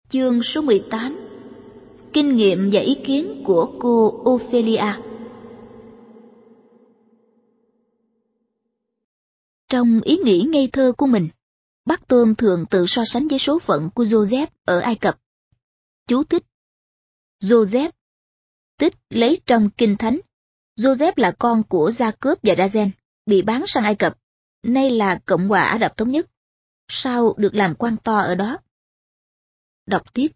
Chương số 18. Kinh nghiệm và ý kiến của cô Ophelia. Trong ý nghĩ ngây thơ của mình, bác Tôm thường tự so sánh với số phận của Joseph ở Ai Cập. Chú thích: Joseph, tích lấy trong Kinh Thánh. Joseph là con của Jacob và Ragen, bị bán sang Ai Cập, nay là Cộng hòa Ả Rập Thống Nhất. Sau được làm quan to ở đó. Đọc tiếp.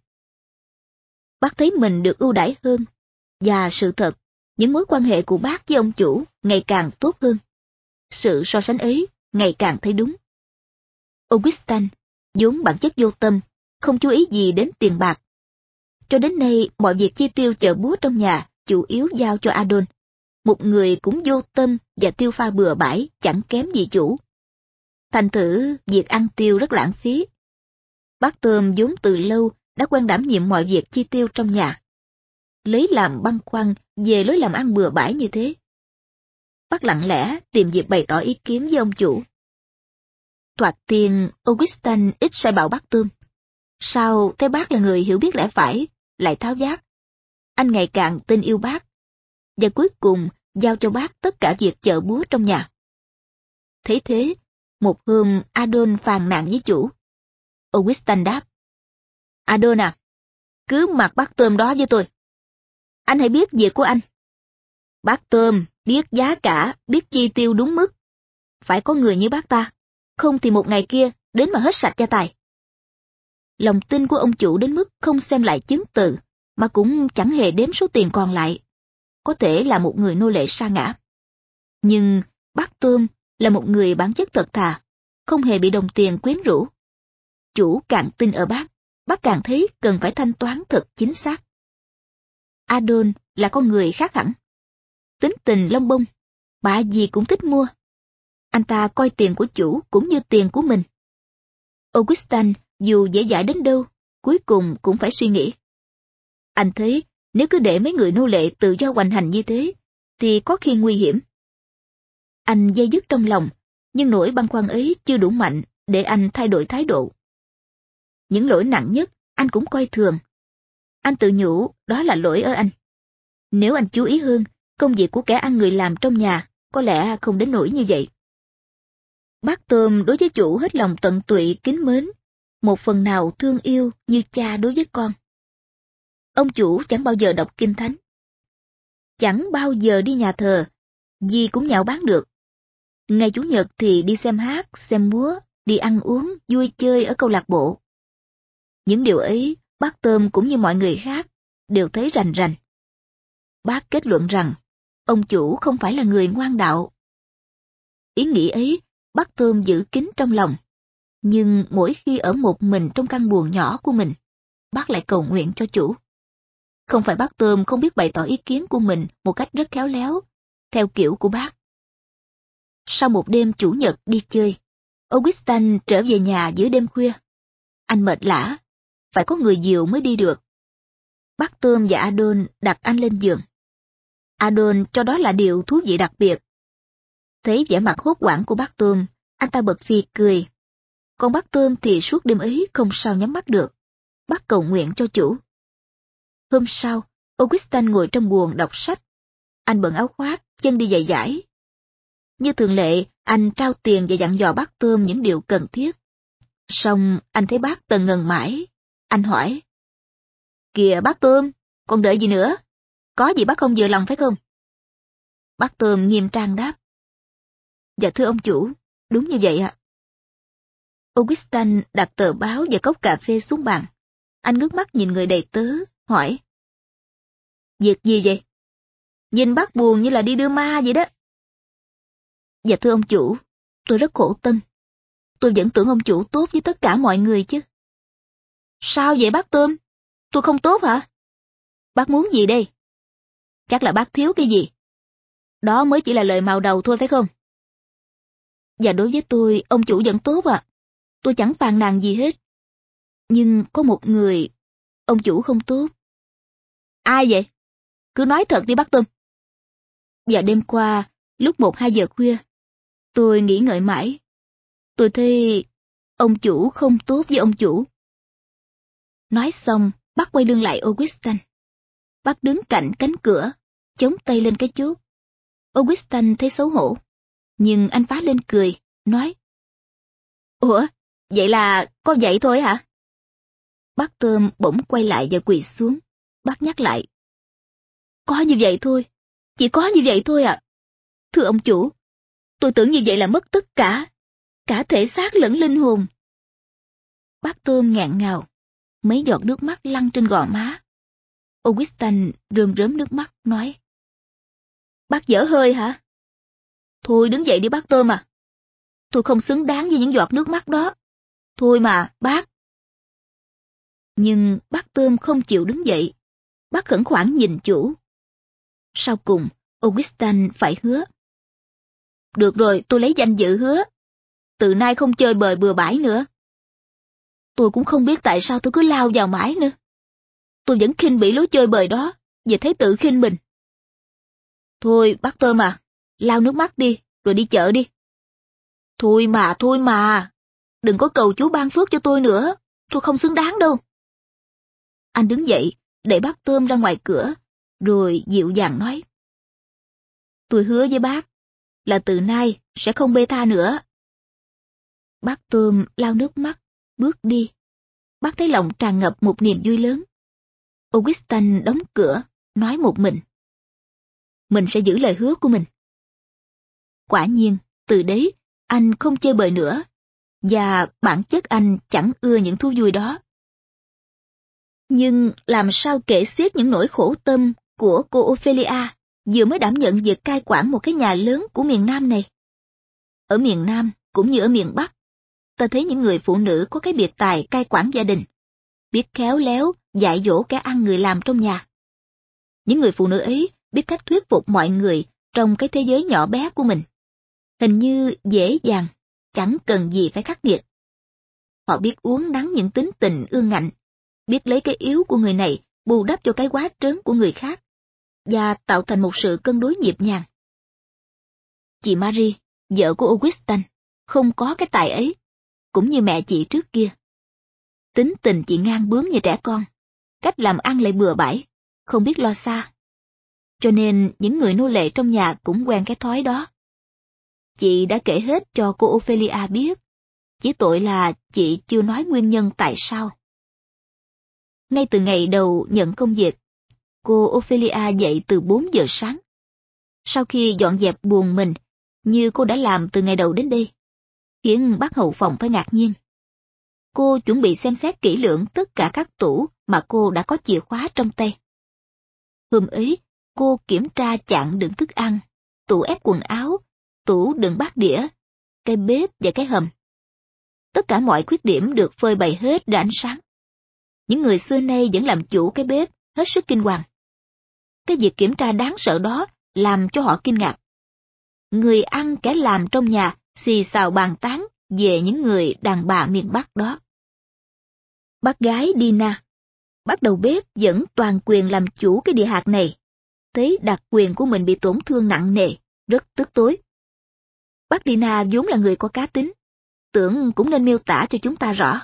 Bác thấy mình được ưu đãi hơn, và sự thật, những mối quan hệ của bác với ông chủ ngày càng tốt hơn. Sự so sánh ấy ngày càng thấy đúng. Augustin, vốn bản chất vô tâm, không chú ý gì đến tiền bạc. Cho đến nay, mọi việc chi tiêu chợ búa trong nhà chủ yếu giao cho Adon, một người cũng vô tâm và tiêu pha bừa bãi, chẳng kém gì chủ. Thành thử, việc ăn tiêu rất lãng phí. Bác Tôm vốn từ lâu đã quen đảm nhiệm mọi việc chi tiêu trong nhà. Lấy làm băn khoăn về lối làm ăn bừa bãi như thế. Bác lặng lẽ tìm dịp bày tỏ ý kiến với ông chủ. Thoạt tiên, Augustin ít sai bảo bác Tôm. Sau thấy bác là người hiểu biết lẽ phải, lại tháo vát. Anh ngày càng tin yêu bác. Và cuối cùng giao cho bác tất cả việc chợ búa trong nhà. Thấy thế, một hôm Adon phàn nàn với chủ. Augustin đáp: Adon à, cứ mặc bác Tôm đó với tôi. Anh hãy biết việc của anh. Bác Tôm biết giá cả, biết chi tiêu đúng mức. Phải có người như bác ta, không thì một ngày kia đến mà hết sạch gia tài. Lòng tin của ông chủ đến mức không xem lại chứng từ, mà cũng chẳng hề đếm số tiền còn lại. Có thể là một người nô lệ sa ngã. Nhưng bác Tôm là một người bản chất thật thà, không hề bị đồng tiền quyến rũ. Chủ càng tin ở bác càng thấy cần phải thanh toán thật chính xác. Adon là con người khác hẳn. Tính tình lông bông, bạ gì cũng thích mua. Anh ta coi tiền của chủ cũng như tiền của mình. Augustin dù dễ dãi đến đâu, cuối cùng cũng phải suy nghĩ. Anh thấy nếu cứ để mấy người nô lệ tự do hoành hành như thế, thì có khi nguy hiểm. Anh day dứt trong lòng, nhưng nỗi băn khoăn ấy chưa đủ mạnh để anh thay đổi thái độ. Những lỗi nặng nhất anh cũng coi thường. Anh tự nhủ đó là lỗi ở anh. Nếu anh chú ý hơn, công việc của kẻ ăn người làm trong nhà có lẽ không đến nỗi như vậy. Bác Tôm đối với chủ hết lòng tận tụy kính mến, một phần nào thương yêu như cha đối với con. Ông chủ chẳng bao giờ đọc kinh thánh, chẳng bao giờ đi nhà thờ, gì cũng nhạo báng được. Ngày Chủ nhật thì đi xem hát, xem múa, đi ăn uống, vui chơi ở câu lạc bộ. Những điều ấy, bác Tôm cũng như mọi người khác, đều thấy rành rành. Bác kết luận rằng, ông chủ không phải là người ngoan đạo. Ý nghĩ ấy, bác Tôm giữ kín trong lòng. Nhưng mỗi khi ở một mình trong căn buồng nhỏ của mình, bác lại cầu nguyện cho chủ. Không phải bác Tôm không biết bày tỏ ý kiến của mình một cách rất khéo léo, theo kiểu của bác. Sau một đêm Chủ nhật đi chơi, Augustin trở về nhà giữa đêm khuya. Anh mệt lả, phải có người dìu mới đi được. Bác Tôm và Adon đặt anh lên giường. Adon cho đó là điều thú vị đặc biệt. Thấy vẻ mặt hốt hoảng của bác Tôm, anh ta bật phì cười. Còn bác Tôm thì suốt đêm ấy không sao nhắm mắt được. Bác cầu nguyện cho chủ. Hôm sau, Augustin ngồi trong buồng đọc sách. Anh bận áo khoác, chân đi giày giãi. Như thường lệ, anh trao tiền và dặn dò bác Tôm những điều cần thiết. Xong anh thấy bác tần ngần mãi. Anh hỏi: Kìa bác Tôm, còn đợi gì nữa? Có gì bác không vừa lòng phải không? Bác Tôm nghiêm trang đáp: Dạ thưa ông chủ, đúng như vậy ạ. Augustin đặt tờ báo và cốc cà phê xuống bàn. Anh ngước mắt nhìn người đầy tớ, hỏi: Việc gì vậy? Nhìn bác buồn như là đi đưa ma vậy đó. Dạ thưa ông chủ, tôi rất khổ tâm. Tôi vẫn tưởng ông chủ tốt với tất cả mọi người chứ. Sao vậy bác Tôm? Tôi không tốt hả? Bác muốn gì đây? Chắc là bác thiếu cái gì. Đó mới chỉ là lời màu đầu thôi phải không? Và đối với tôi, ông chủ vẫn tốt ạ. Tôi chẳng phàn nàn gì hết. Nhưng có một người, ông chủ không tốt. Ai vậy? Cứ nói thật đi bác Tôm. Và đêm qua, lúc 1-2 giờ khuya, tôi nghĩ ngợi mãi. Tôi thấy ông chủ không tốt với ông chủ. Nói xong, bác quay lưng lại Augustin. Bác đứng cạnh cánh cửa, chống tay lên cái chốt. Augustin thấy xấu hổ, nhưng anh phá lên cười, nói: Ủa, vậy là có vậy thôi hả? Bác Tôm bỗng quay lại và quỳ xuống. Bác nhắc lại: Có như vậy thôi, chỉ có như vậy thôi ạ. Thưa ông chủ, tôi tưởng như vậy là mất tất cả thể xác lẫn linh hồn. Bác Tôm nghẹn ngào, mấy giọt nước mắt lăn trên gò má. Augustin rơm rớm nước mắt, nói: Bác dở hơi hả? Thôi đứng dậy đi bác Tôm à. Tôi không xứng đáng với những giọt nước mắt đó. Thôi mà, bác. Nhưng bác Tôm không chịu đứng dậy. Bác khẩn khoản nhìn chủ. Sau cùng, Augustin phải hứa: Được rồi, tôi lấy danh dự hứa. Từ nay không chơi bời bừa bãi nữa. Tôi cũng không biết tại sao tôi cứ lao vào mãi nữa. Tôi vẫn khinh bỉ lối chơi bời đó, và thấy tự khinh mình. Thôi bác Tôm à, lau nước mắt đi, rồi đi chợ đi. Thôi mà, đừng có cầu chú ban phước cho tôi nữa, tôi không xứng đáng đâu. Anh đứng dậy, đẩy bác Tôm ra ngoài cửa, rồi dịu dàng nói: Tôi hứa với bác, là từ nay sẽ không bê tha nữa. Bác Tôm lau nước mắt, bước đi. Bác thấy lòng tràn ngập một niềm vui lớn. Augustin đóng cửa, nói một mình sẽ giữ lời hứa của mình. Quả nhiên, từ đấy, anh không chơi bời nữa, và bản chất anh chẳng ưa những thú vui đó. Nhưng làm sao kể xiết những nỗi khổ tâm của cô Ophelia, vừa mới đảm nhận việc cai quản một cái nhà lớn của miền Nam này. Ở miền Nam, cũng như ở miền Bắc, ta thấy những người phụ nữ có cái biệt tài cai quản gia đình, biết khéo léo dạy dỗ kẻ ăn người làm trong nhà. Những người phụ nữ ấy biết cách thuyết phục mọi người trong cái thế giới nhỏ bé của mình. Hình như dễ dàng, chẳng cần gì phải khắc nghiệt. Họ biết uốn nắn những tính tình ương ngạnh, biết lấy cái yếu của người này bù đắp cho cái quá trớn của người khác, và tạo thành một sự cân đối nhịp nhàng. Chị Marie, vợ của Augustin, không có cái tài ấy, cũng như mẹ chị trước kia. Tính tình chị ngang bướng như trẻ con, cách làm ăn lại bừa bãi, không biết lo xa. Cho nên những người nô lệ trong nhà cũng quen cái thói đó. Chị đã kể hết cho cô Ophelia biết, chỉ tội là chị chưa nói nguyên nhân tại sao. Ngay từ ngày đầu nhận công việc, cô Ophelia dậy từ 4 giờ sáng. Sau khi dọn dẹp buồng mình, như cô đã làm từ ngày đầu đến đây, khiến bác hậu phòng phải ngạc nhiên. Cô chuẩn bị xem xét kỹ lưỡng tất cả các tủ mà cô đã có chìa khóa trong tay. Hôm ấy, cô kiểm tra chạn đựng thức ăn, tủ ép quần áo, tủ đựng bát đĩa, cái bếp và cái hầm. Tất cả mọi khuyết điểm được phơi bày hết ra ánh sáng. Những người xưa nay vẫn làm chủ cái bếp hết sức kinh hoàng. Cái việc kiểm tra đáng sợ đó làm cho họ kinh ngạc. Người ăn kẻ làm trong nhà xì xào bàn tán về những người đàn bà miền Bắc đó. Bác gái Dina, bác đầu bếp vẫn toàn quyền làm chủ cái địa hạt này, thấy đặc quyền của mình bị tổn thương nặng nề, rất tức tối. Bác Dina vốn là người có cá tính, tưởng cũng nên miêu tả cho chúng ta rõ.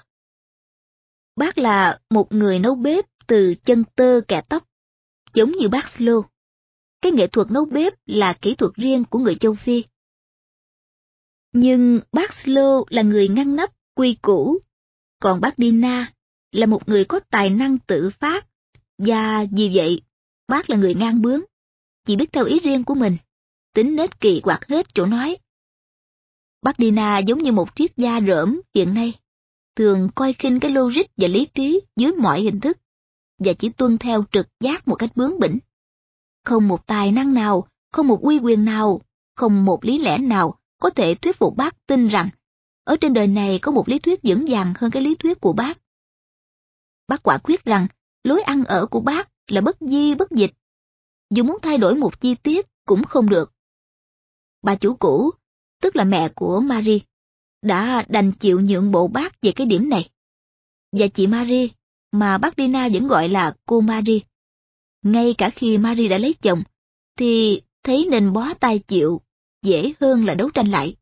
Bác là một người nấu bếp từ chân tơ kẻ tóc, giống như bác Slow. Cái nghệ thuật nấu bếp là kỹ thuật riêng của người châu Phi. Nhưng bác Slow là người ngăn nắp, quy củ, còn bác Dina là một người có tài năng tự phát, và vì vậy, bác là người ngang bướng, chỉ biết theo ý riêng của mình, tính nết kỳ quặc hết chỗ nói. Bác Dina giống như một triết gia rỡm hiện nay, thường coi khinh cái logic và lý trí dưới mọi hình thức, và chỉ tuân theo trực giác một cách bướng bỉnh. Không một tài năng nào, không một uy quyền nào, không một lý lẽ nào có thể thuyết phục bác tin rằng ở trên đời này có một lý thuyết vững vàng hơn cái lý thuyết của bác. Bác quả quyết rằng lối ăn ở của bác là bất di bất dịch. Dù muốn thay đổi một chi tiết cũng không được. Bà chủ cũ, tức là mẹ của Marie, đã đành chịu nhượng bộ bác về cái điểm này. Và chị Marie, mà bác Dina vẫn gọi là cô Marie, ngay cả khi Marie đã lấy chồng, thì thấy nên bó tay chịu, dễ hơn là đấu tranh lại.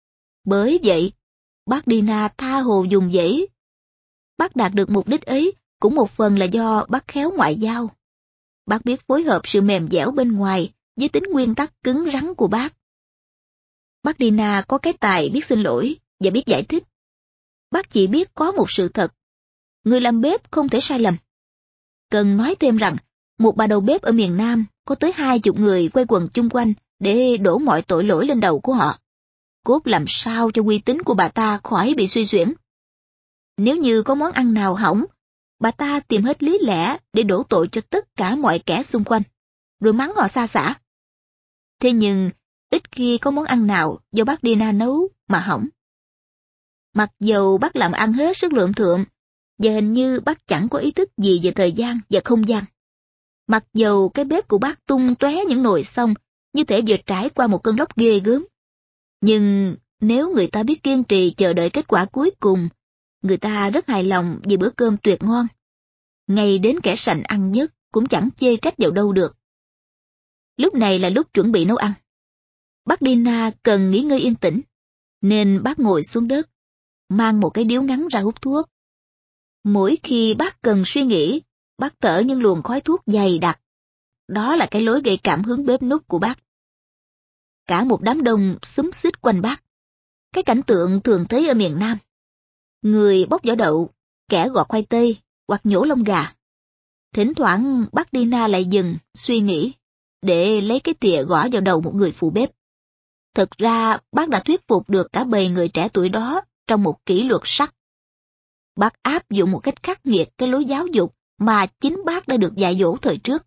Bởi vậy, bác Dina tha hồ dùng dãy. Bác đạt được mục đích ấy cũng một phần là do bác khéo ngoại giao. Bác biết phối hợp sự mềm dẻo bên ngoài với tính nguyên tắc cứng rắn của bác. Bác Dina có cái tài biết xin lỗi và biết giải thích. Bác chỉ biết có một sự thật. Người làm bếp không thể sai lầm. Cần nói thêm rằng, một bà đầu bếp ở miền Nam có tới 20 người quay quần chung quanh để đổ mọi tội lỗi lên đầu của họ. Cốt làm sao cho uy tín của bà ta khỏi bị suy xuyển. Nếu như có món ăn nào hỏng, bà ta tìm hết lý lẽ để đổ tội cho tất cả mọi kẻ xung quanh, rồi mắng họ xa xả. Thế nhưng, ít khi có món ăn nào do bác Dina nấu mà hỏng. Mặc dầu bác làm ăn hết sức lượm thượm, và hình như bác chẳng có ý thức gì về thời gian và không gian. Mặc dầu cái bếp của bác tung tóe những nồi xông, như thể vừa trải qua một cơn lốc ghê gớm. Nhưng nếu người ta biết kiên trì chờ đợi kết quả cuối cùng, người ta rất hài lòng vì bữa cơm tuyệt ngon. Ngay đến kẻ sành ăn nhất cũng chẳng chê trách vào đâu được. Lúc này là lúc chuẩn bị nấu ăn. Bác Dina cần nghỉ ngơi yên tĩnh, nên bác ngồi xuống đất, mang một cái điếu ngắn ra hút thuốc. Mỗi khi bác cần suy nghĩ, bác thở những luồng khói thuốc dày đặc. Đó là cái lối gây cảm hứng bếp núc của bác. Cả một đám đông xúm xít quanh bác. Cái cảnh tượng thường thấy ở miền Nam. Người bóc vỏ đậu, kẻ gọt khoai tây, hoặc nhổ lông gà. Thỉnh thoảng bác Dina lại dừng, suy nghĩ, để lấy cái thìa gõ vào đầu một người phụ bếp. Thực ra bác đã thuyết phục được cả bầy người trẻ tuổi đó trong một kỷ luật sắc. Bác áp dụng một cách khắc nghiệt cái lối giáo dục mà chính bác đã được dạy dỗ thời trước.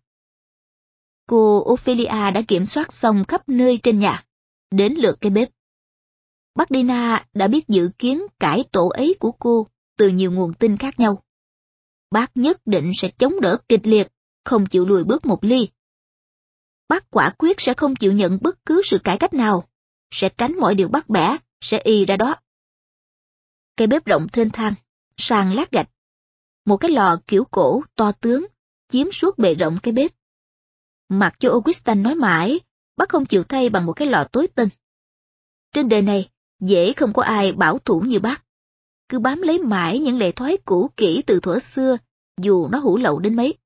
Cô Ophelia đã kiểm soát xong khắp nơi trên nhà, đến lượt cái bếp. Bác Dina đã biết dự kiến cải tổ ấy của cô từ nhiều nguồn tin khác nhau. Bác nhất định sẽ chống đỡ kịch liệt, không chịu lùi bước một ly. Bác quả quyết sẽ không chịu nhận bất cứ sự cải cách nào, sẽ tránh mọi điều bắt bẻ, sẽ y ra đó. Cái bếp rộng thênh thang, sàn lát gạch. Một cái lò kiểu cổ to tướng, chiếm suốt bề rộng cái bếp. Mặc cho Augustin nói mãi, bác không chịu thay bằng một cái lò tối tân. Trên đời này, dễ không có ai bảo thủ như bác. Cứ bám lấy mãi những lệ thói cũ kỹ từ thuở xưa, dù nó hủ lậu đến mấy.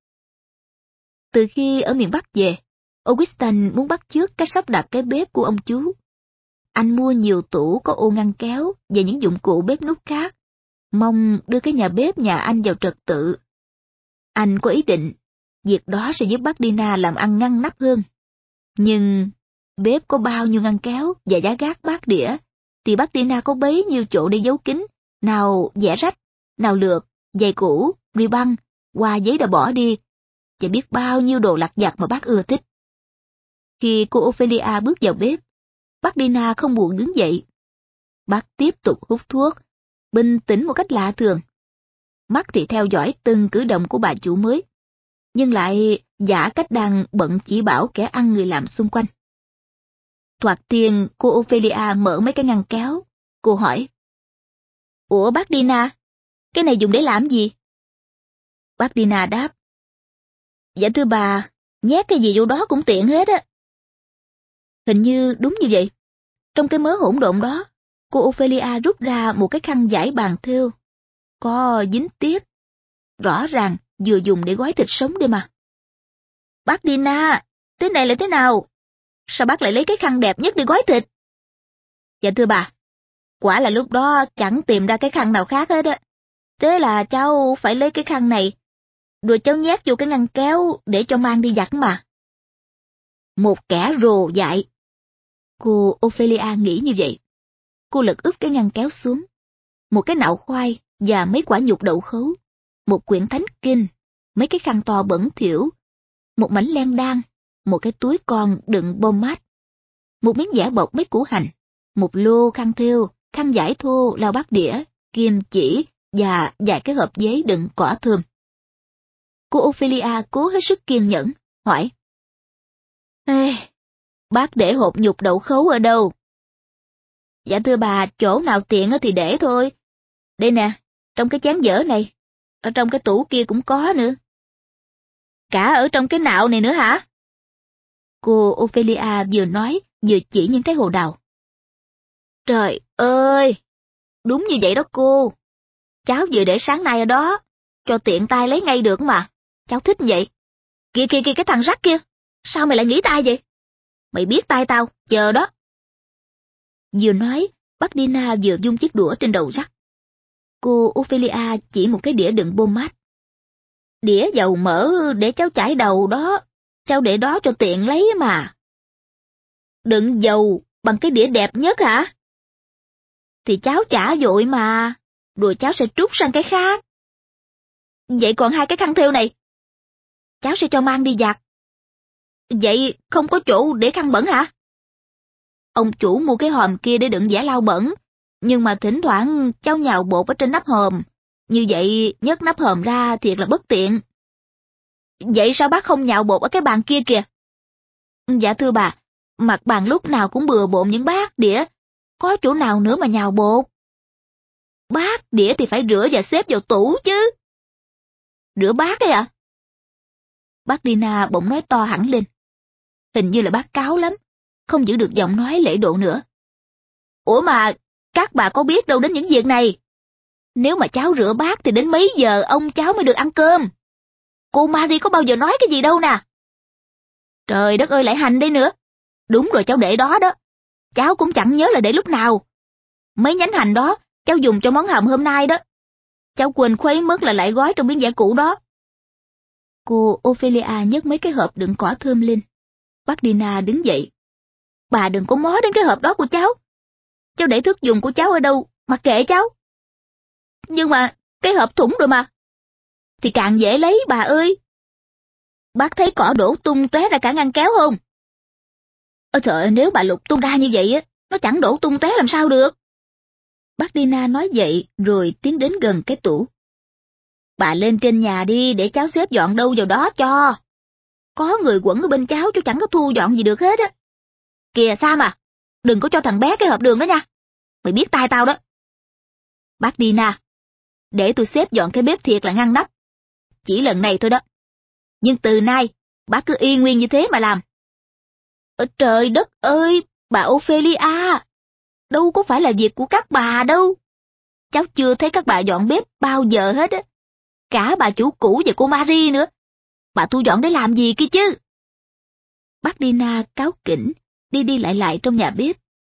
Từ khi ở miền Bắc về, Augustin muốn bắt chước cách sắp đặt cái bếp của ông chú. Anh mua nhiều tủ có ô ngăn kéo và những dụng cụ bếp núc khác, mong đưa cái nhà bếp nhà anh vào trật tự. Anh có ý định, việc đó sẽ giúp bác Dina làm ăn ngăn nắp hơn. Nhưng bếp có bao nhiêu ngăn kéo và giá gác bát đĩa, thì bác Dina có bấy nhiêu chỗ để giấu kín, nào vẽ rách, nào lược, giày cũ, ri băng, hoa giấy đã bỏ đi, và biết bao nhiêu đồ lặt vặt mà bác ưa thích. Khi cô Ophelia bước vào bếp, bác Dina không buồn đứng dậy. Bác tiếp tục hút thuốc, bình tĩnh một cách lạ thường. Mắt thì theo dõi từng cử động của bà chủ mới, nhưng lại giả cách đang bận chỉ bảo kẻ ăn người làm xung quanh. Thoạt tiên, cô Ophelia mở mấy cái ngăn kéo. Cô hỏi, "Ủa bác Dina, cái này dùng để làm gì?" Bác Dina đáp, "Dạ thưa bà, nhét cái gì vô đó cũng tiện hết á." Hình như đúng như vậy. Trong cái mớ hỗn độn đó, cô Ophelia rút ra một cái khăn vải bàn thêu. Có dính tiết. Rõ ràng vừa dùng để gói thịt sống đây mà. "Bác Dina, thế này là thế nào? Sao bác lại lấy cái khăn đẹp nhất để gói thịt?" "Dạ thưa bà, quả là lúc đó chẳng tìm ra cái khăn nào khác hết á. Thế là cháu phải lấy cái khăn này, rồi cháu nhét vô cái ngăn kéo để cho mang đi giặt mà." Một kẻ rồ dại. Cô Ophelia nghĩ như vậy. Cô lật úp cái ngăn kéo xuống. Một cái nạo khoai và mấy quả nhục đậu khấu. Một quyển thánh kinh, mấy cái khăn to bẩn thỉu, một mảnh len đan, một cái túi con đựng bông mát, một miếng giả bọc mấy củ hành, một lô khăn thêu, khăn vải thô lau bát đĩa, kim chỉ và vài cái hộp giấy đựng cỏ thơm. Cô Ophelia cố hết sức kiên nhẫn, hỏi, "Ê, bác để hộp nhục đậu khấu ở đâu?" "Dạ thưa bà, chỗ nào tiện thì để thôi. Đây nè, trong cái chén dở này, ở trong cái tủ kia cũng có nữa." "Cả ở trong cái nạo này nữa hả?" Cô Ophelia vừa nói vừa chỉ những trái hồ đào. "Trời ơi, đúng như vậy đó cô. Cháu vừa để sáng nay ở đó. cho tiện tay lấy ngay được mà. Cháu thích vậy. Kìa kìa kìa cái thằng rắc kia, sao mày lại nghĩ tay vậy? Mày biết tay tao, chờ đó. Vừa nói, bác Dina vừa vung chiếc đũa trên đầu rắc. Cô Ophelia chỉ một cái đĩa đựng bô mát. Đĩa dầu mỡ để cháu chải đầu đó, cháu để đó cho tiện lấy mà. Đựng dầu bằng cái đĩa đẹp nhất hả? Thì cháu chả vội mà, rồi cháu sẽ trút sang cái khác. Vậy còn 2 cái khăn thêu này? Cháu sẽ cho mang đi giặt. Vậy không có chỗ để khăn bẩn hả? Ông chủ mua cái hòm kia để đựng giả lau bẩn, nhưng mà thỉnh thoảng cháu nhào bột ở trên nắp hòm. Như vậy nhấc nắp hòm ra thiệt là bất tiện. Vậy sao bác không nhào bột ở cái bàn kia kìa? Dạ thưa bà, mặt bàn lúc nào cũng bừa bộn những bát, đĩa. Có chỗ nào nữa mà nhào bột? Bát, đĩa thì phải rửa và xếp vào tủ chứ. Rửa bát đấy à? Bác Dina bỗng nói to hẳn lên. Hình như là bác cáu lắm, không giữ được giọng nói lễ độ nữa. Ủa mà, các bà có biết đâu đến những việc này. Nếu mà cháu rửa bát thì đến mấy giờ ông cháu mới được ăn cơm? Cô Marie có bao giờ nói cái gì đâu nè. Trời đất ơi lại hành đây nữa. Đúng rồi cháu để đó đó. Cháu cũng chẳng nhớ là để lúc nào. Mấy nhánh hành đó, cháu dùng cho món hầm hôm nay đó. Cháu quên khuấy mất là lại gói trong miếng vải cũ đó. Cô Ophelia nhấc mấy cái hộp đựng cỏ thơm lên. Bác Dina đứng dậy. Bà đừng có mó đến cái hộp đó của cháu. Cháu để thức dùng của cháu ở đâu, mặc kệ cháu. Nhưng mà, cái hộp thủng rồi mà. Thì càng dễ lấy bà ơi. Bác thấy cỏ đổ tung tóe ra cả ngăn kéo không? Trời ơi, nếu bà lục tung ra như vậy á, nó chẳng đổ tung tóe làm sao được. Bác Dina nói vậy rồi tiến đến gần cái tủ. Bà lên trên nhà đi để cháu xếp dọn đâu vào đó cho. Có người quẩn ở bên cháu chẳng có thu dọn gì được hết á. Kìa Sam à, đừng có cho thằng bé cái hộp đường đó nha. Mày biết tai tao đó. Bác Dina, để tôi xếp dọn cái bếp thiệt là ngăn nắp. Chỉ lần này thôi đó. Nhưng từ nay, bác cứ y nguyên như thế mà làm. Trời đất ơi, bà Ophelia, đâu có phải là việc của các bà đâu. Cháu chưa thấy các bà dọn bếp bao giờ hết á. Cả bà chủ cũ và cô Marie nữa. Bà thu dọn để làm gì kia chứ? Bác Dina cáu kỉnh, đi đi lại trong nhà bếp.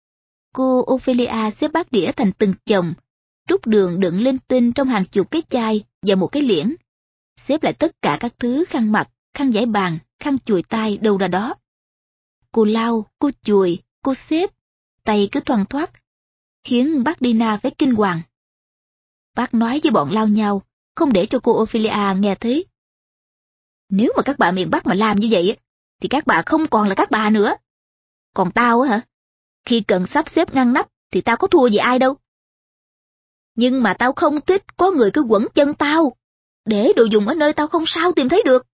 Cô Ophelia xếp bát đĩa thành từng chồng, trút đường đựng linh tinh trong hàng chục cái chai và một cái liễn. Xếp lại tất cả các thứ khăn mặt, khăn giãi bàn, khăn chùi tay đâu ra đó. Cô lau, cô chùi, cô xếp, tay cứ thoăn thoắt, khiến bác Dina phải kinh hoàng. Bác nói với bọn lao nhau, không để cho cô Ophelia nghe thấy. Nếu mà các bà miền Bắc mà làm như vậy, thì các bà không còn là các bà nữa. Còn tao á hả? Khi cần sắp xếp ngăn nắp thì tao có thua gì ai đâu. Nhưng mà tao không thích có người cứ quẩn chân tao, để đồ dùng ở nơi tao không sao tìm thấy được.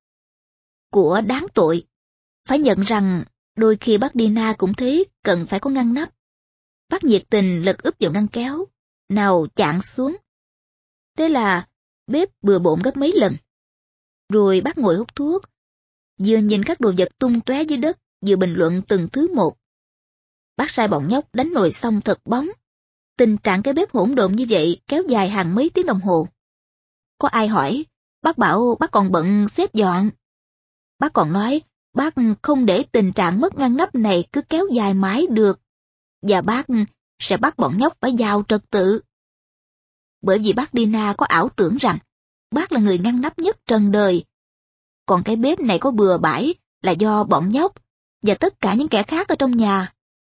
Của đáng tội. Phải nhận rằng đôi khi bác Dina cũng thấy cần phải có ngăn nắp. Bác nhiệt tình lật úp vào ngăn kéo, nào chạm xuống. Thế là bếp bừa bộn gấp mấy lần. Rồi bác ngồi hút thuốc, vừa nhìn các đồ vật tung tóe dưới đất, vừa bình luận từng thứ một. Bác sai bọn nhóc đánh nồi xong thật bóng. Tình trạng cái bếp hỗn độn như vậy kéo dài hàng mấy tiếng đồng hồ. Có ai hỏi, bác bảo bác còn bận xếp dọn. Bác còn nói, bác không để tình trạng mất ngăn nắp này cứ kéo dài mãi được. Và bác sẽ bắt bọn nhóc phải vào trật tự. Bởi vì bác Dina có ảo tưởng rằng, bác là người ngăn nắp nhất trần đời. Còn cái bếp này có bừa bãi là do bọn nhóc và tất cả những kẻ khác ở trong nhà.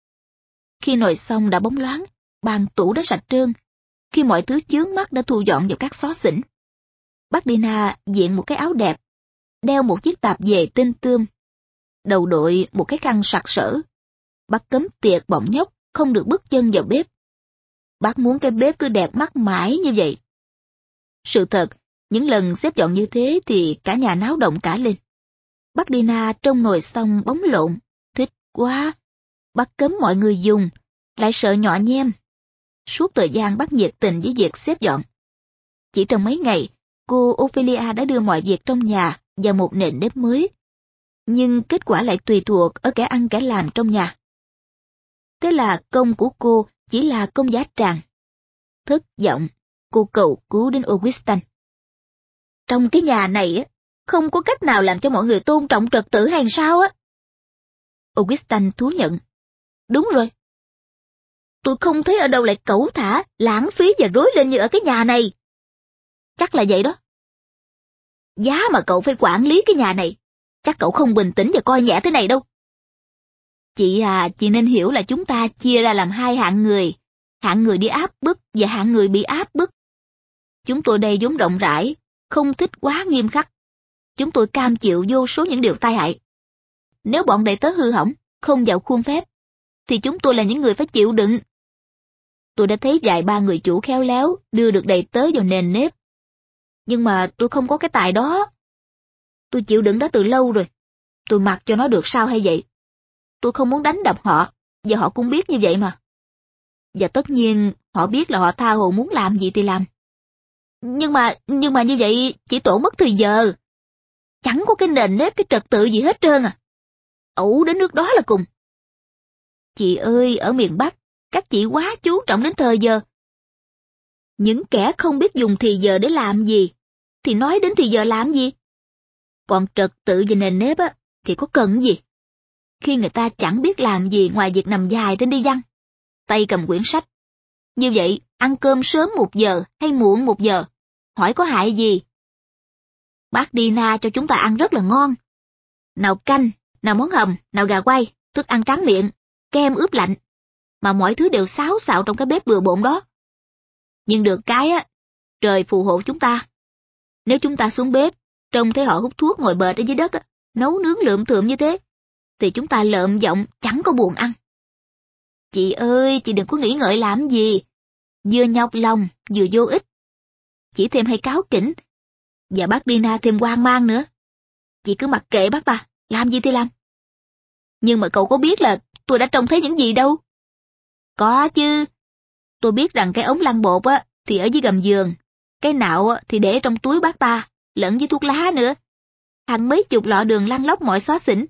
Khi nồi xong đã bóng loáng, bàn tủ đã sạch trơn, khi mọi thứ chướng mắt đã thu dọn vào các xó xỉnh. Bác Dina diện một cái áo đẹp, đeo một chiếc tạp dề tinh tươm, đầu đội một cái khăn sặc sỡ. Bác cấm tiệc bọn nhóc không được bước chân vào bếp. Bác muốn cái bếp cứ đẹp mắt mãi như vậy. Sự thật, những lần xếp dọn như thế thì cả nhà náo động cả lên. Bác Dina trông nồi xong bóng lộn, thích quá. Bác cấm mọi người dùng, lại sợ nhọ nhem. Suốt thời gian bác nhiệt tình với việc xếp dọn. Chỉ trong mấy ngày, cô Ophelia đã đưa mọi việc trong nhà vào một nền nếp mới. Nhưng kết quả lại tùy thuộc ở kẻ ăn kẻ làm trong nhà. Thế là công của cô chỉ là công giá tràng. Thất vọng, cô cầu cứu đến Augustin. trong cái nhà này á, không có cách nào làm cho mọi người tôn trọng trật tự hay sao á? Augustin thú nhận. Đúng rồi. Tôi không thấy ở đâu lại cẩu thả, lãng phí và rối lên như ở cái nhà này. Chắc là vậy đó. Giá mà cậu phải quản lý cái nhà này, chắc cậu không bình tĩnh và coi nhẹ thế này đâu. Chị nên hiểu là chúng ta chia ra làm hai hạng người đi áp bức và hạng người bị áp bức. Chúng tôi đây vốn rộng rãi, không thích quá nghiêm khắc. Chúng tôi cam chịu vô số những điều tai hại. Nếu bọn đầy tớ hư hỏng, không vào khuôn phép, thì chúng tôi là những người phải chịu đựng. Tôi đã thấy vài ba người chủ khéo léo đưa được đầy tớ vào nền nếp. Nhưng mà tôi không có cái tài đó. Tôi chịu đựng đó từ lâu rồi. Tôi mặc cho nó được sao hay vậy. Tôi không muốn đánh đập họ, và họ cũng biết như vậy mà. Và tất nhiên, họ biết là họ tha hồ muốn làm gì thì làm. Nhưng mà như vậy chỉ tổn mất thời giờ. Chẳng có cái nền nếp cái trật tự gì hết trơn à. Ẩu đến nước đó là cùng. Chị ơi, ở miền Bắc, các chị quá chú trọng đến thời giờ. Những kẻ không biết dùng thì giờ để làm gì, thì nói đến thì giờ làm gì. Còn trật tự và nền nếp á, thì có cần gì. Khi người ta chẳng biết làm gì ngoài việc nằm dài trên đi văn, tay cầm quyển sách. Như vậy, ăn cơm sớm 1 giờ hay muộn 1 giờ, hỏi có hại gì. Bác Dina cho chúng ta ăn rất là ngon. Nào canh, nào món hầm, nào gà quay, thức ăn tráng miệng, kem ướp lạnh. Mà mọi thứ đều xáo xạo trong cái bếp bừa bộn đó. Nhưng được cái á, trời phù hộ chúng ta. Nếu chúng ta xuống bếp, trông thấy họ hút thuốc ngồi bệt ở dưới đất á, nấu nướng lượm thượm như thế, thì chúng ta lợm giọng chẳng có buồn ăn. Chị ơi, chị đừng có nghĩ ngợi làm gì. Vừa nhọc lòng, vừa vô ích. Chỉ thêm hay cáu kỉnh. Và bác Dina thêm hoang mang nữa. Chị cứ mặc kệ bác ta, làm gì thì làm. Nhưng mà cậu có biết là tôi đã trông thấy những gì đâu? Có chứ. Tôi biết rằng cái ống lăn bột á thì ở dưới gầm giường. Cái nạo á thì để trong túi bác ta, lẫn với thuốc lá nữa. Hàng mấy chục lọ đường lăn lóc mọi xó xỉnh.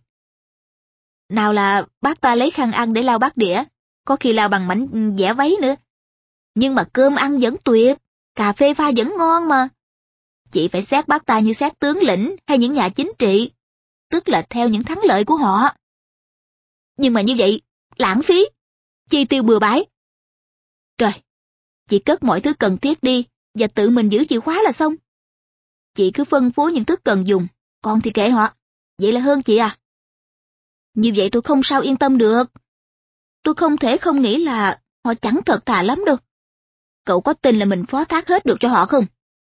Nào là bác ta lấy khăn ăn để lau bát đĩa, có khi lau bằng mảnh vẽ váy nữa. Nhưng mà cơm ăn vẫn tuyệt, cà phê pha vẫn ngon mà. Chị phải xét bác ta như xét tướng lĩnh hay những nhà chính trị, tức là theo những thắng lợi của họ. Nhưng mà như vậy, lãng phí, chi tiêu bừa bãi. Trời, chị cất mọi thứ cần thiết đi và tự mình giữ chìa khóa là xong. Chị cứ phân phối những thứ cần dùng, còn thì kệ họ. Vậy là hơn chị à. Như vậy tôi không sao yên tâm được. Tôi không thể không nghĩ là họ chẳng thật thà lắm đâu. Cậu có tin là mình phó thác hết được cho họ không?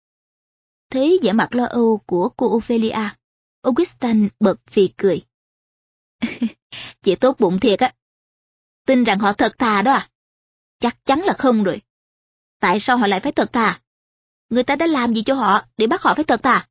Thấy vẻ mặt lo âu của cô Ophelia, Augustin bật phì cười. Chị tốt bụng thiệt á. Tin rằng họ thật thà đó à? Chắc chắn là không rồi. Tại sao họ lại phải thật thà? Người ta đã làm gì cho họ để bắt họ phải thật thà?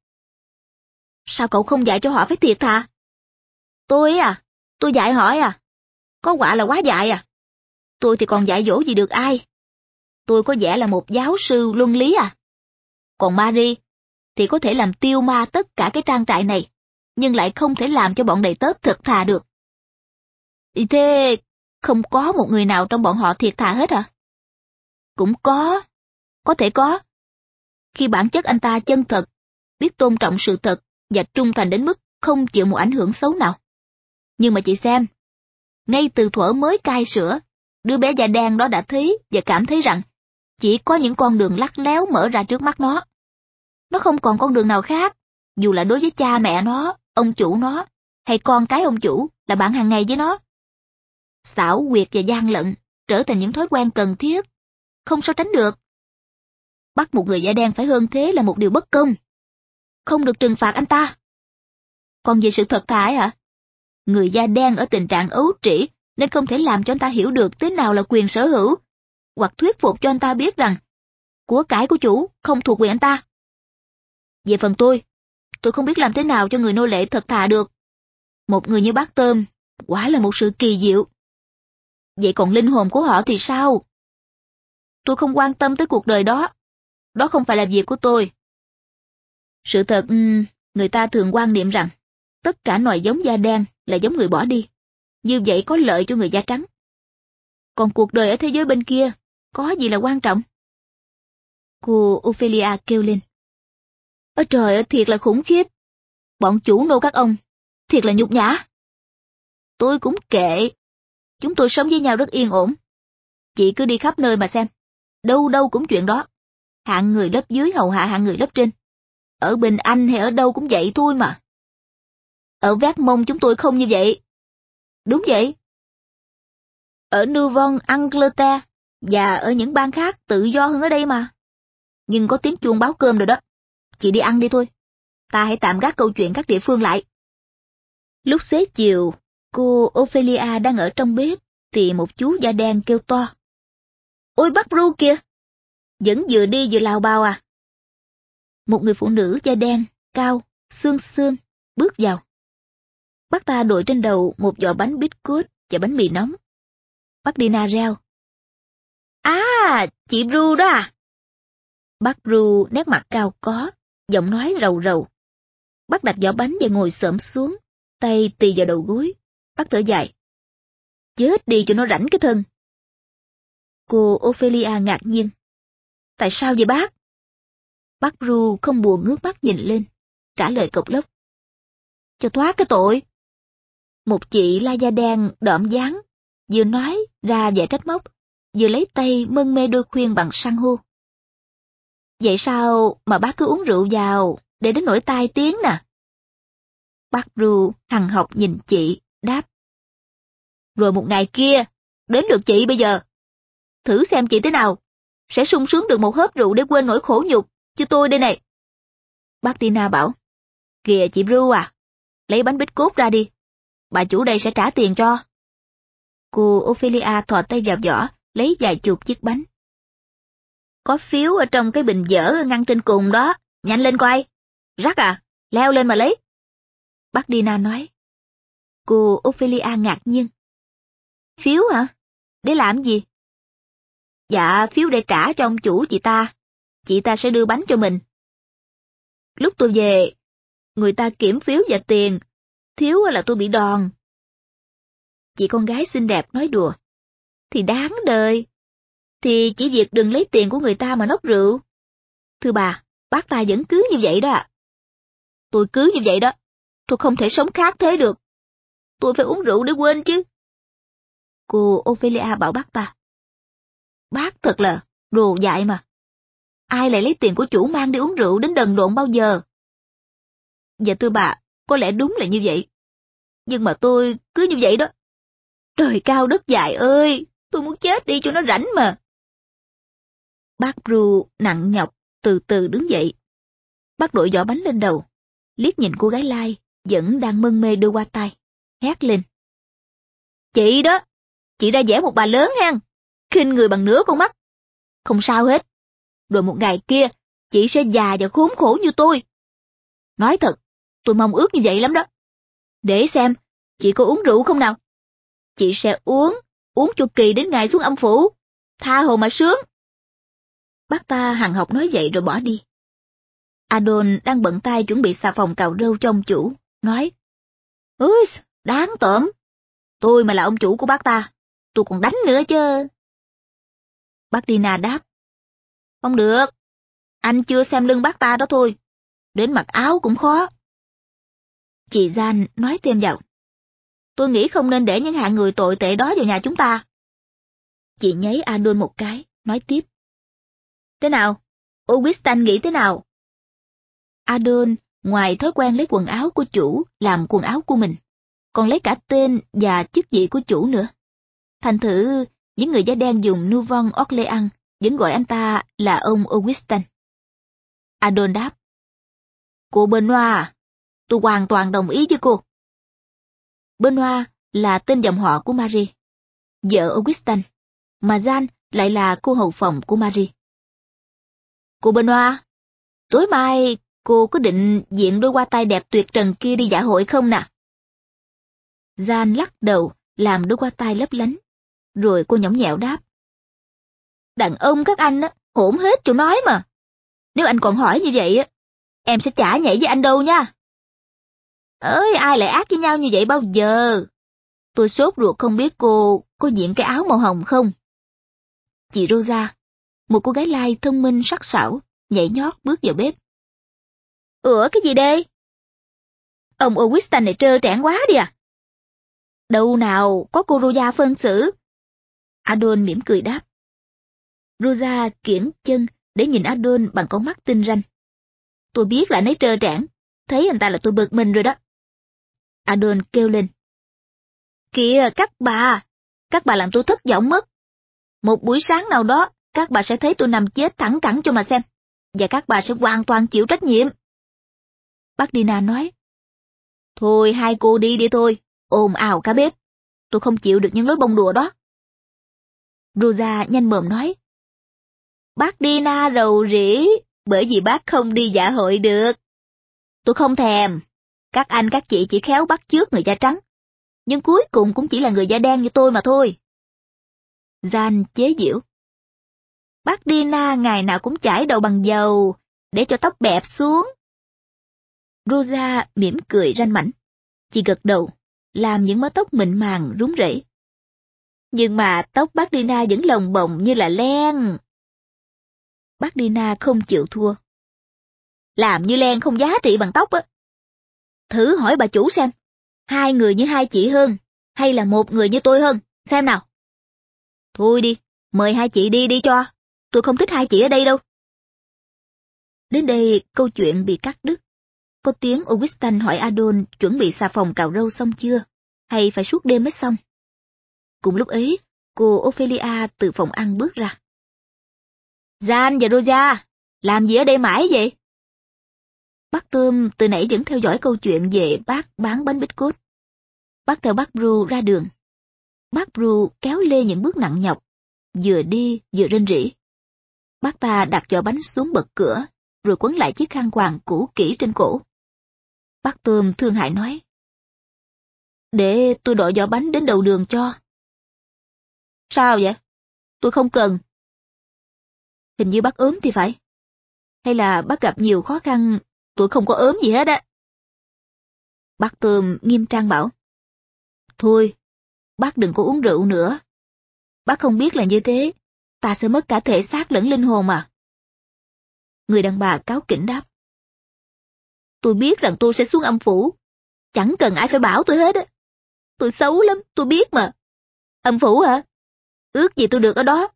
Sao cậu không dạy cho họ phải thiệt thà? Tôi à? Tôi dạy hỏi à? Có quả là quá dạy à? Tôi thì còn dạy dỗ gì được ai? Tôi có vẻ là một giáo sư luân lý à? Còn Marie thì có thể làm tiêu ma tất cả cái trang trại này, nhưng lại không thể làm cho bọn đầy tớ thật thà được. Thế không có một người nào trong bọn họ thiệt thà hết hả? Cũng có thể có. Khi bản chất anh ta chân thật, biết tôn trọng sự thật và trung thành đến mức không chịu một ảnh hưởng xấu nào. Nhưng mà chị xem, ngay từ thuở mới cai sữa, đứa bé da đen đó đã thấy và cảm thấy rằng chỉ có những con đường lắt léo mở ra trước mắt nó. Nó không còn con đường nào khác, dù là đối với cha mẹ nó, ông chủ nó, hay con cái ông chủ là bạn hàng ngày với nó. Xảo quyệt và gian lận trở thành những thói quen cần thiết, không sao tránh được. Bắt một người da đen phải hơn thế là một điều bất công. Không được trừng phạt anh ta. Còn về sự thật thà hả? Người da đen ở tình trạng ấu trĩ nên không thể làm cho anh ta hiểu được thế nào là quyền sở hữu, hoặc thuyết phục cho anh ta biết rằng của cải của chủ không thuộc quyền anh ta. Về phần tôi không biết làm thế nào cho người nô lệ thật thà được. Một người như bác Tôm, quả là một sự kỳ diệu. Vậy còn linh hồn của họ thì sao? Tôi không quan tâm tới cuộc đời đó. Đó không phải là việc của tôi. Sự thật, người ta thường quan niệm rằng tất cả nòi giống da đen là giống người bỏ đi. Như vậy có lợi cho người da trắng. Còn cuộc đời ở thế giới bên kia, có gì là quan trọng? Cô Ophelia kêu lên. Ôi trời ơi, thiệt là khủng khiếp. Bọn chủ nô các ông, thiệt là nhục nhã. Tôi cũng kệ. Chúng tôi sống với nhau rất yên ổn. Chị cứ đi khắp nơi mà xem. Đâu đâu cũng chuyện đó. Hạng người lớp dưới hầu hạ hạng người lớp trên. Ở bên Anh hay ở đâu cũng vậy thôi mà. Ở Vác Mông chúng tôi không như vậy. Đúng vậy. Ở Nouvelle-Angleterre và ở những bang khác tự do hơn ở đây mà. Nhưng có tiếng chuông báo cơm rồi đó. Chị đi ăn đi thôi. Ta hãy tạm gác câu chuyện các địa phương lại. Lúc xế chiều, cô Ophelia đang ở trong bếp, thì một chú da đen kêu to. Ôi bác Ru kìa! Vẫn vừa đi vừa lào bào à? Một người phụ nữ da đen, cao, xương xương, bước vào. Bác ta đội trên đầu một giỏ bánh biscuit và bánh mì nóng. Bác Dina reo. À, chị Ru đó à? Bác Ru nét mặt cao có, giọng nói rầu rầu. Bác đặt giỏ bánh và ngồi xổm xuống, tay tì vào đầu gối. Bác thở dài. Chết đi cho nó rảnh cái thân. Cô Ophelia ngạc nhiên. Tại sao vậy bác? Bác Ru không buồn ngước mắt nhìn lên, trả lời cộc lốc. Cho thoát cái tội. Một chị la da đen đỡm dáng, vừa nói ra vẻ trách móc, vừa lấy tay mân mê đôi khuyên bằng san hô. Vậy sao mà bác cứ uống rượu vào, để đến nỗi tai tiếng nè? Bác Ru hằn học nhìn chị, đáp. Rồi một ngày kia, đến lượt chị bây giờ. Thử xem chị thế nào, sẽ sung sướng được một hớp rượu để quên nỗi khổ nhục, chứ tôi đây này. Bác Dina bảo. Kìa chị Ru à, lấy bánh bít cốt ra đi, bà chủ đây sẽ trả tiền cho. Cô Ophelia thò tay vào giỏ, lấy vài chục chiếc bánh. Có phiếu ở trong cái bình dở ngăn trên cùng đó, nhanh lên coi. Rắc à, leo lên mà lấy. Bác Dina nói. Cô Ophelia ngạc nhiên. Phiếu hả? Để làm gì? Dạ, phiếu để trả cho ông chủ chị ta sẽ đưa bánh cho mình. Lúc tôi về, người ta kiểm phiếu và tiền, thiếu là tôi bị đòn. Chị con gái xinh đẹp nói đùa. Thì đáng đời. Thì chỉ việc đừng lấy tiền của người ta mà nốc rượu. Thưa bà, bác ta vẫn cứ như vậy đó ạ. Tôi cứ như vậy đó. Tôi không thể sống khác thế được. Tôi phải uống rượu để quên chứ. Cô Ophelia bảo bác ta. Bác thật là đồ dại mà. Ai lại lấy tiền của chủ mang đi uống rượu đến đần độn bao giờ? Dạ thưa bà, có lẽ đúng là như vậy. Nhưng mà tôi cứ như vậy đó. Trời cao đất dài ơi, tôi muốn chết đi cho nó rảnh mà. Bác Ru nặng nhọc, từ từ đứng dậy. Bác đội giỏ bánh lên đầu, liếc nhìn cô gái Lai, vẫn đang mân mê đưa qua tay, hét lên. Chị đó, chị ra vẻ một bà lớn hen, khinh người bằng nửa con mắt. Không sao hết, rồi một ngày kia, chị sẽ già và khốn khổ như tôi. Nói thật, tôi mong ước như vậy lắm đó. Để xem, chị có uống rượu không nào? Chị sẽ uống cho kỳ đến ngày xuống âm phủ. Tha hồ mà sướng. Bác ta hằng học nói vậy rồi bỏ đi. Adon đang bận tay chuẩn bị xà phòng cạo râu cho ông chủ, nói. Ôi, đáng tởm. Tôi mà là ông chủ của bác ta, tôi còn đánh nữa chứ. Bác Dina đáp. Không được, anh chưa xem lưng bác ta đó thôi. Đến mặc áo cũng khó. Chị Gian nói thêm vào. Tôi nghĩ không nên để những hạng người tồi tệ đó vào nhà chúng ta. Chị nháy Adon một cái, nói tiếp. Thế nào? Augustin nghĩ thế nào? Adon, ngoài thói quen lấy quần áo của chủ làm quần áo của mình, còn lấy cả tên và chức vị của chủ nữa. Thành thử, những người da đen dùng Nouvelle Orléans vẫn gọi anh ta là ông Augustin. Adon đáp. Cô Benoit à, tôi hoàn toàn đồng ý với cô. Benoit là tên dòng họ của Marie, vợ Augustin, mà Jeanne lại là cô hầu phòng của Marie. Cô Benoit, tối mai cô có định diện đôi hoa tai đẹp tuyệt trần kia đi dạ hội không nè? Jeanne lắc đầu, làm đôi hoa tai lấp lánh, rồi cô nhõng nhẽo đáp. Đàn ông các anh á, hỗn hết chỗ nói mà. Nếu anh còn hỏi như vậy á, em sẽ chả nhảy với anh đâu nha. Ơi, ai lại ác với nhau như vậy bao giờ? Tôi sốt ruột không biết cô có diện cái áo màu hồng không? Chị Rosa, một cô gái Lai thông minh sắc sảo, nhảy nhót bước vào bếp. Ủa cái gì đây? Ông Owistan này trơ trẽn quá đi à? Đâu nào, có cô Rosa phân xử. Adon mỉm cười đáp. Rosa kiễng chân để nhìn Adon bằng con mắt tinh ranh. Tôi biết là anh ấy trơ trẽn, thấy anh ta là tôi bực mình rồi đó. Adon kêu lên. Kìa các bà làm tôi thất vọng mất. Một buổi sáng nào đó, các bà sẽ thấy tôi nằm chết thẳng cẳng cho mà xem, và các bà sẽ hoàn toàn chịu trách nhiệm. Bác Dina nói. Thôi hai cô đi đi thôi, ồn ào cả bếp. Tôi không chịu được những lối bông đùa đó. Rosa nhanh mồm nói. Bác Dina rầu rĩ, bởi vì bác không đi dạ hội được. Tôi không thèm. Các anh các chị chỉ khéo bắt chước người da trắng, nhưng cuối cùng cũng chỉ là người da đen như tôi mà thôi. Jan chế giễu. Bác Dina ngày nào cũng chải đầu bằng dầu, để cho tóc bẹp xuống. Rosa mỉm cười ranh mãnh. Chị gật đầu, làm những mớ tóc mịn màng rúng rẩy. Nhưng mà tóc bác Dina vẫn lồng bồng như là len. Bác Dina không chịu thua. Làm như len không giá trị bằng tóc á. Thử hỏi bà chủ xem, hai người như hai chị hơn, hay là một người như tôi hơn, xem nào. Thôi đi, mời hai chị đi đi cho, tôi không thích hai chị ở đây đâu. Đến đây câu chuyện bị cắt đứt. Có tiếng Owistan hỏi Adon chuẩn bị xà phòng cạo râu xong chưa, hay phải suốt đêm mới xong. Cùng lúc ấy, cô Ophelia từ phòng ăn bước ra. Jan và Rosa, làm gì ở đây mãi vậy? Bác Tôm từ nãy vẫn theo dõi câu chuyện về bác bán bánh bít cốt. Bác theo bác Bru ra đường. Bác Bru kéo lê những bước nặng nhọc, vừa đi vừa rên rỉ. Bác ta đặt giỏ bánh xuống bậc cửa, rồi quấn lại chiếc khăn quàng cũ kỹ trên cổ. Bác Tôm thương hại nói. Để tôi đội giỏ bánh đến đầu đường cho. Sao vậy? Tôi không cần. Hình như bác ốm thì phải. Hay là bác gặp nhiều khó khăn, tôi không có ốm gì hết á. Bác Tôm nghiêm trang bảo. Thôi, bác đừng có uống rượu nữa. Bác không biết là như thế, ta sẽ mất cả thể xác lẫn linh hồn mà. Người đàn bà cáu kỉnh đáp. Tôi biết rằng tôi sẽ xuống âm phủ. Chẳng cần ai phải bảo tôi hết á. Tôi xấu lắm, tôi biết mà. Âm phủ hả? Ước gì tôi được ở đó.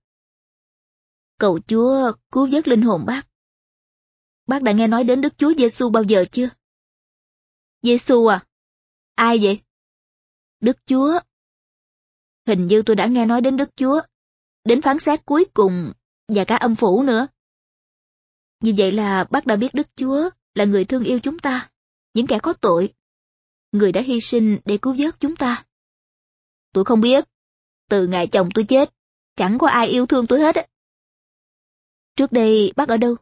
Cầu Chúa cứu vớt linh hồn bác. Bác đã nghe nói đến Đức Chúa Giêsu bao giờ chưa? Giêsu à? Ai vậy? Đức Chúa. Hình như tôi đã nghe nói đến Đức Chúa, đến phán xét cuối cùng và cả âm phủ nữa. Như vậy là bác đã biết Đức Chúa là người thương yêu chúng ta, những kẻ có tội, người đã hy sinh để cứu vớt chúng ta. Tôi không biết, từ ngày chồng tôi chết, chẳng có ai yêu thương tôi hết á. Trước đây bác ở đâu?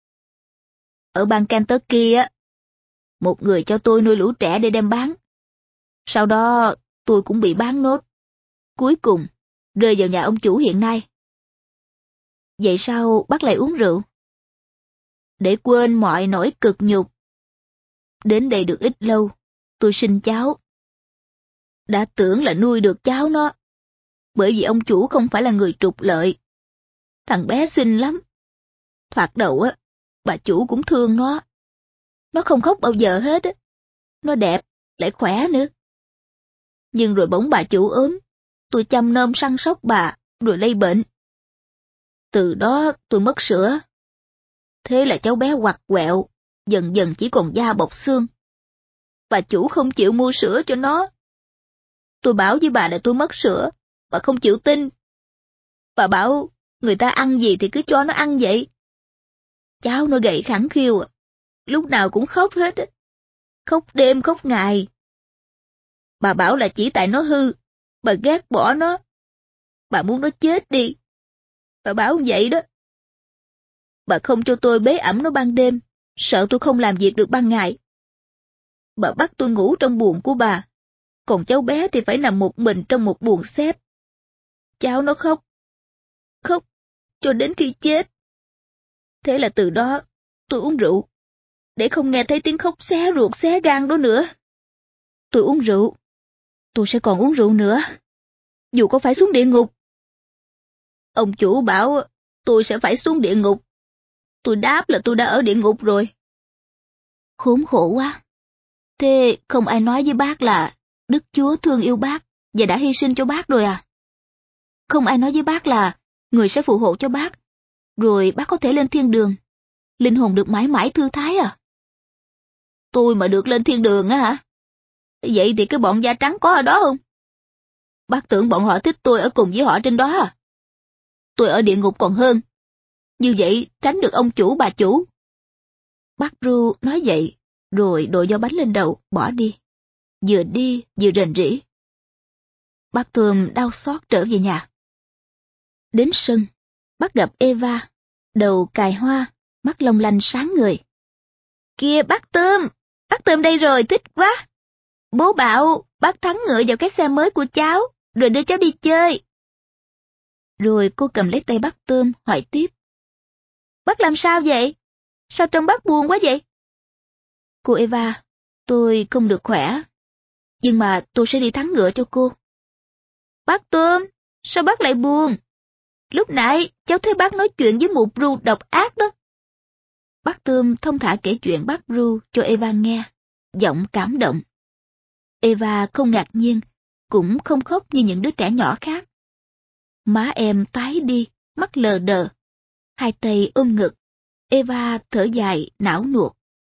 Ở bang Kentucky á. Một người cho tôi nuôi lũ trẻ để đem bán. Sau đó tôi cũng bị bán nốt. Cuối cùng rơi vào nhà ông chủ hiện nay. Vậy sao bác lại uống rượu? Để quên mọi nỗi cực nhục. Đến đây được ít lâu, tôi sinh cháu. Đã tưởng là nuôi được cháu nó, bởi vì ông chủ không phải là người trục lợi. Thằng bé xinh lắm. Thoạt đầu á, bà chủ cũng thương nó. Nó không khóc bao giờ hết á. Nó đẹp, lại khỏe nữa. Nhưng rồi bỗng bà chủ ốm, tôi chăm nom săn sóc bà, rồi lây bệnh. Từ đó tôi mất sữa. Thế là cháu bé quặt quẹo, dần dần chỉ còn da bọc xương. Bà chủ không chịu mua sữa cho nó. Tôi bảo với bà là tôi mất sữa, bà không chịu tin. Bà bảo người ta ăn gì thì cứ cho nó ăn vậy. Cháu nó gầy khẳng khiu à, lúc nào cũng khóc hết á. Khóc đêm khóc ngày. Bà bảo là chỉ tại nó hư, bà ghét bỏ nó. Bà muốn nó chết đi. Bà bảo vậy đó. Bà không cho tôi bế ẵm nó ban đêm, sợ tôi không làm việc được ban ngày. Bà bắt tôi ngủ trong buồng của bà, còn cháu bé thì phải nằm một mình trong một buồng xếp. Cháu nó khóc, khóc, cho đến khi chết. Thế là từ đó, tôi uống rượu, để không nghe thấy tiếng khóc xé ruột xé gan đó nữa. Tôi uống rượu, tôi sẽ còn uống rượu nữa, dù có phải xuống địa ngục. Ông chủ bảo tôi sẽ phải xuống địa ngục. Tôi đáp là tôi đã ở địa ngục rồi. Khốn khổ quá. Thế không ai nói với bác là Đức Chúa thương yêu bác và đã hy sinh cho bác rồi à? Không ai nói với bác là người sẽ phù hộ cho bác, rồi bác có thể lên thiên đường, linh hồn được mãi mãi thư thái à? Tôi mà được lên thiên đường á hả? Vậy thì cái bọn da trắng có ở đó không? Bác tưởng bọn họ thích tôi ở cùng với họ trên đó à? Tôi ở địa ngục còn hơn. Như vậy tránh được ông chủ bà chủ. Bác Ru nói vậy, rồi đội gió bánh lên đầu, bỏ đi vừa rền rĩ. Bác Thơm đau xót trở về nhà. Đến sân, bác gặp Eva, đầu cài hoa, mắt long lanh sáng người. Kìa bác Tôm đây rồi, thích quá. Bố bảo bác thắng ngựa vào cái xe mới của cháu, rồi đưa cháu đi chơi. Rồi cô cầm lấy tay bác Tôm, hỏi tiếp. Bác làm sao vậy? Sao trông bác buồn quá vậy? Cô Eva, tôi không được khỏe, nhưng mà tôi sẽ đi thắng ngựa cho cô. Bác Tôm, sao bác lại buồn? Lúc nãy cháu thấy bác nói chuyện với mụ Ru độc ác đó. Bác Tôm thông thả kể chuyện bác Ru cho Eva nghe, giọng cảm động. Eva không ngạc nhiên, cũng không khóc như những đứa trẻ nhỏ khác. Má em tái đi, mắt lờ đờ, hai tay ôm ngực. Eva thở dài, não nuột.